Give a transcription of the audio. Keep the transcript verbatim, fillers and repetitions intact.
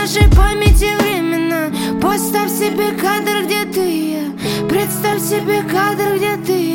нашей памяти временно. Поставь себе кадр, где ты, я. Представь себе кадр, где ты,